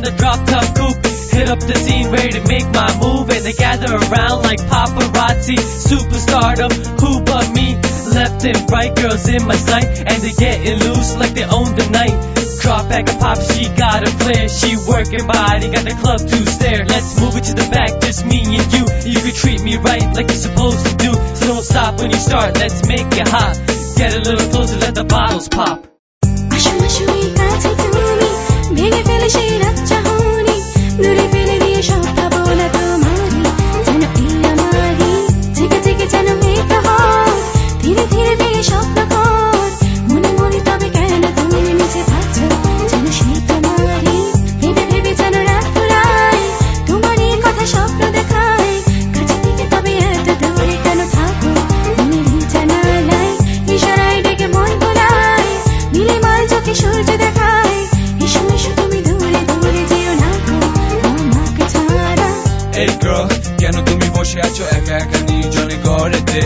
the drop top coupe. Hit up the scene, ready to make my move, and they gather around like paparazzi. Superstardom, who but me? Left and right, girls in my sight, and they getting loose like they own the night. Drop back and pop, she got a flair. She working body, got the club to stare. Let's move it to the back, just me and you. You can treat me right like you're supposed to do. So don't stop when you start, let's make it hot. Get a little closer, let the bottles pop. আসো আসো এই কাছে তুমি ভেঙে ফেলে সেই রাত চাহনি দূরে ফেলে দিয়ে সব ভাবনা তোমারই যেন এই আমারই জেগে জেগে যেন মেঘ হয় ধীরে ধীরে ভেঙে স্বপ্ন কর মনে মনে তবে কেন তুমি নিচে ভাবছো যেন সেই তোমারই ভেবে ভেবে যেন রাত ফুরায় তোমারই কথা স্বপ্ন দেখায় কাছে থেকে তবে এত দূরে কেন থাকো মনেরই জানালায় ইশারায় ডেকে মন ভোলায় নীলিমার চোখে সূর্য দেখায় এসো এসো তুমি দূরে দূরে যেও না গো আমাকে ছাড়া। এই গার্ল কেন তুমি বসে আছো একা একা নির্জনে ঘরেতে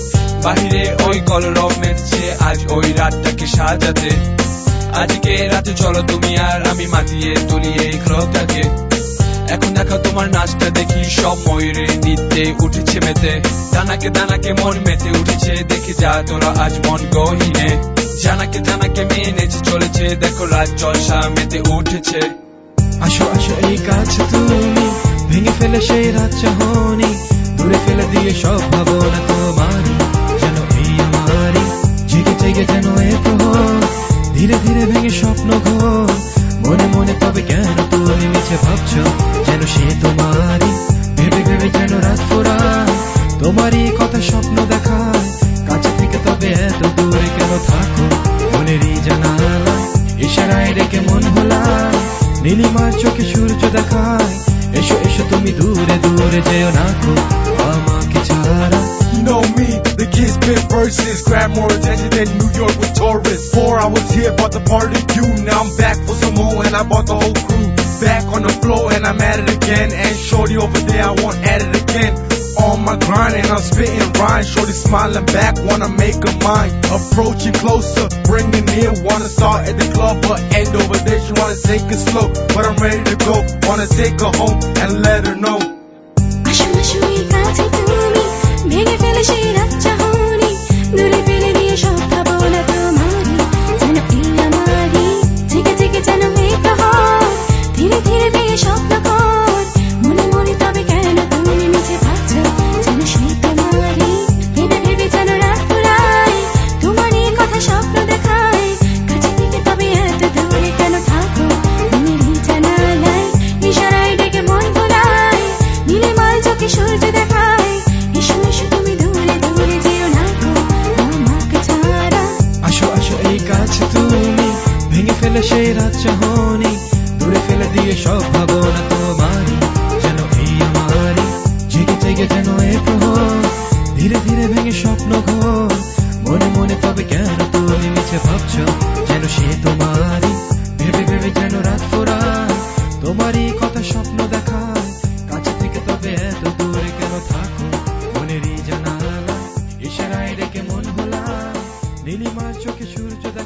বাহিরে ওই কলরব মেতেছে আজ ওই রাতটাকে সাজাতে আজকে রাতে চলো তুমি আর আমি মাতিয়ে তুলি এই ক্লবটাকে এখন দেখো তোমার নাচটা দেখি সব ময়ূরে নিতে উঠেছে মেতে দানাকে দানাকে মন মেতে উঠেছে দেখে যা তোরা আজ মন গহিনে জানাকে জানাকে মেয়ে নেচে চলেছে দেখো রাত জলসা মেতে উঠেছে। আসো আসো এই কাছে তুমি ভেঙে ফেলে সেই রাত চাহনি দূরে ফেলে দিয়ে সব ভাবনা তোমারই যেন এই আমারই জেগে জেগে যেন এ প্রহর ধীরে ধীরে ভেঙে স্বপ্ন ঘোর মনে মনে তবে কেন তুমি মিছে ভাবছো যেন সে তোমারই ভেবে ভেবে যেন রাত ফুরায় তোমারই কথা স্বপ্ন দেখায় কাছে থেকে তবে এত দূরে কেন থাকো মনেরই জানালায় ইশারায় ডেকে মন ভোলায় নীলিমার চোখে সূর্য দেখায় এসো এসো তুমি দূরে দূরে যেও না গো আমাকে ছাড়া। You know me, the kids spit verses, grab more attention than New York with tourists. 4 hours here, bought the party you. Now I'm back for some more and I bought the whole crew. Back on the floor and I'm at it again. And shorty over there, I want at it again. On my grind and I'm spitting rhymes. Shorty smiling back, wanna make her mine. Approaching closer, bringing near. Wanna start at the club but end over there. She wanna take it slow, but I'm ready to go. Wanna take her home and let her know. আসো আসো এই কাছে তুমি ভেঙে ফেলে সেই রাত চাহনি দূরে ফেলে দিয়ে সব ভাবনা তোমারই যেন এই আমারই জেগে জেগে যেন মেঘ হয় ধীরে ধীরে ভেঙে স্বপ্ন কর মনে মনে তবে কেন তুমি নিচে ভাবছো যেন সেই তোমারই ভেবে ভেবে যেন রাত ফুরায় তোমারই কথা স্বপ্ন দেখায় কাছে থেকে তবে এত দূরে কেন থাকো মনেরই জানালায় ইশারায় ডেকে মন ভোলায় নীলিমার চোখে সূর্য দেখায় এসো এসো তুমি দূরে দূরে যেও না গো আমাকে ছাড়া। আসো আসো এই কাছে তুমি ভেঙে ফেলে সেই রাত চাহনি দূরে ফেলে দিয়ে সব ভাবনা তোমারই যেন এই আমারই জেগে জেগে যেন এ প্রহর ধীরে ধীরে ভেঙে স্বপ্ন ঘোর মনে মনে তবে কেন তুমি মিছে ভাবছো যেন সে তোমারই ভেবে ভেবে যেন রাত ফুরায় তোমারই কথা স্বপ্ন দেখায় কাছে থেকে তবে এত দূরে কেন থাকো মনেরই জানালায় ইশারায় ডেকে মন ভোলায় নীলিমার চোখে সূর্য